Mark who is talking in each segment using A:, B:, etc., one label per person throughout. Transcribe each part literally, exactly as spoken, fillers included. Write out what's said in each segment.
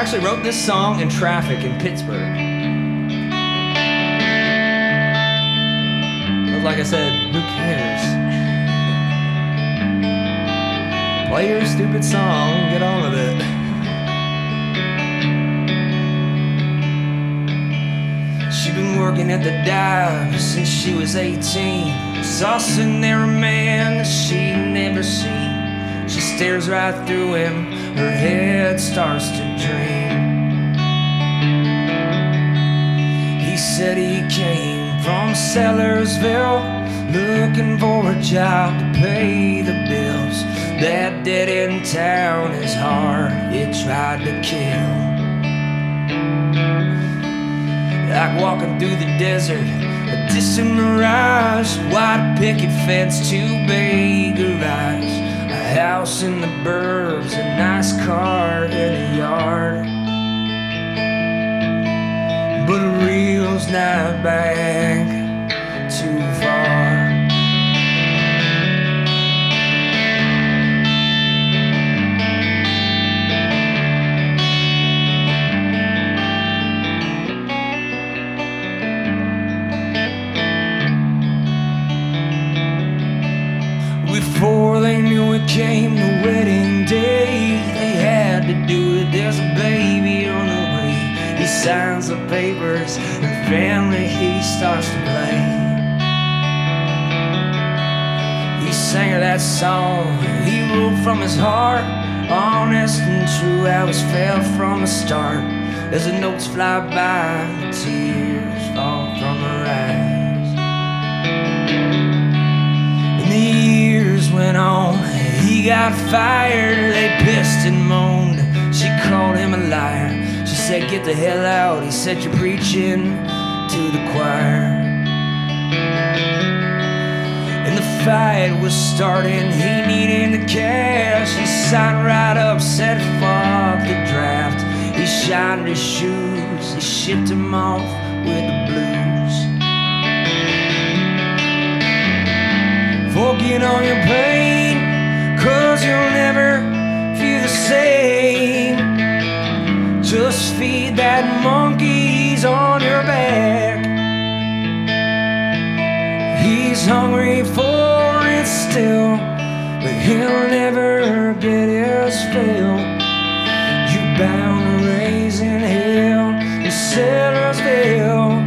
A: actually wrote this song in traffic in Pittsburgh. But like I said, who cares? Play your stupid song, get on with it. She's been working at the dive since she was eighteen. Saucing there a man that she'd never seen. She stares right through him, her head starts to dream. He said he came from Sellersville, looking for a job to pay the bills. That dead end town is hard, it tried to kill. Like walking through the desert, a distant mirage, white picket fence, two bay garage, a house in the burbs, a nice car in the yard. But a reel's not back too far. Before they knew it came the wedding day, they had to do it, there's a baby on the way. He signs the papers and family he starts to play. He sang her that song he wrote from his heart, honest and true, ours fell from the start. As the notes fly by, the tears fall from her eyes. The years went on, he got fired. They pissed and moaned, she called him a liar. She said, get the hell out, he said, you're preaching to the choir. And the fight was starting, he needed the cash. He signed right up, said fuck the draft. He shined his shoes, he shipped him off with the blues. Forget all your pain, cause you'll never feel the same. Just feed that monkey, he's on your back. He's hungry for it still, but he'll never get his fill. You're bound to raise in hell in Sellersville.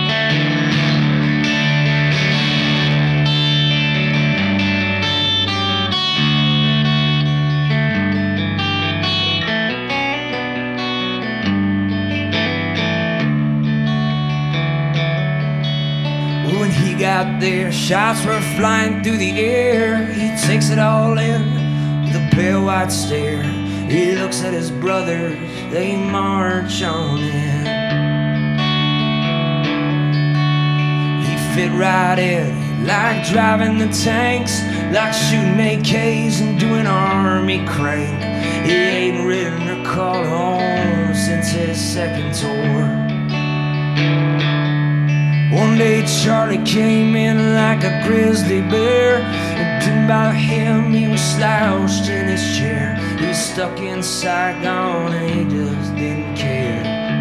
A: When he got there, shots were flying through the air. He takes it all in with a pale white stare. He looks at his brothers, they march on in. He fit right in, like driving the tanks, like shooting A Ks and doing army crank. He ain't ridden or called home since his second tour. One day Charlie came in like a grizzly bear, and didn't bother him, he was slouched in his chair. He was stuck in Saigon and he just didn't care.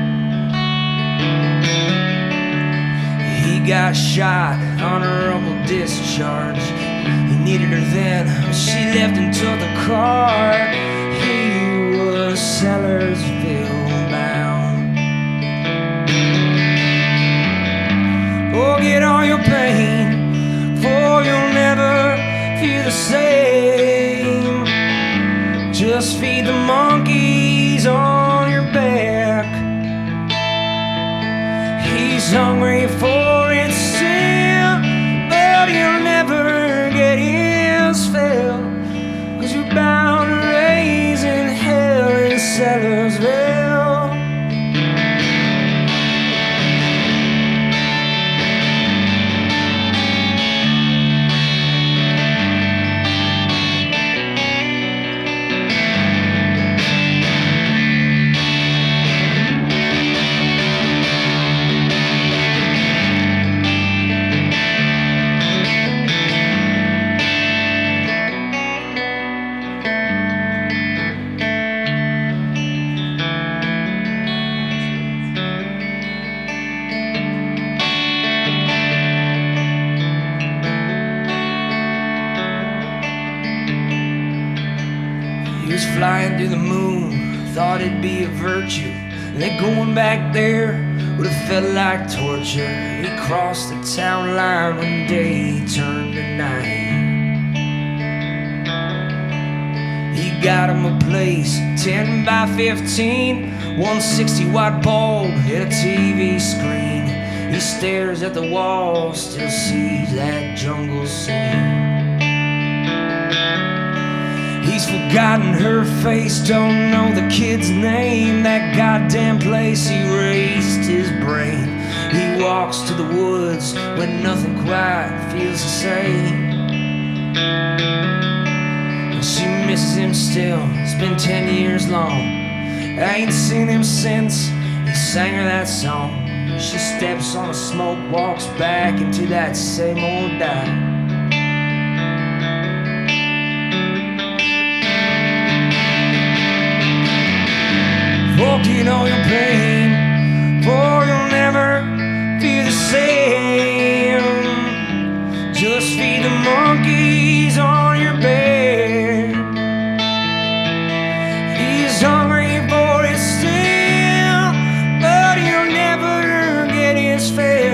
A: He got shot, honorable discharge. He needed her then, but she left and took the car. He was Sellersville bound. Forget all your pain, for you'll never feel the same. Just feed the monkeys on your back. He's hungry for it still, but you'll never get his fill. Cause you're bound to raise in hell in Sellersville. thought it'd be a virtue, and that going back there would have felt like torture. He crossed the town line one day, he turned to night. He got him a place, ten by fifteen, one sixty watt bulb and a T V screen. He stares at the wall, still sees that jungle scene. He's forgotten her face, don't know the kid's name. That goddamn place erased his brain. He walks to the woods when nothing quite feels the same. And she misses him still, it's been ten years long. I ain't seen him since he sang her that song. She steps on a smoke, walks back into that same old dive. Forget all your pain, for you'll never be the same. Just feed the monkeys on your bed. He's hungry for his still, but he'll never get his fare.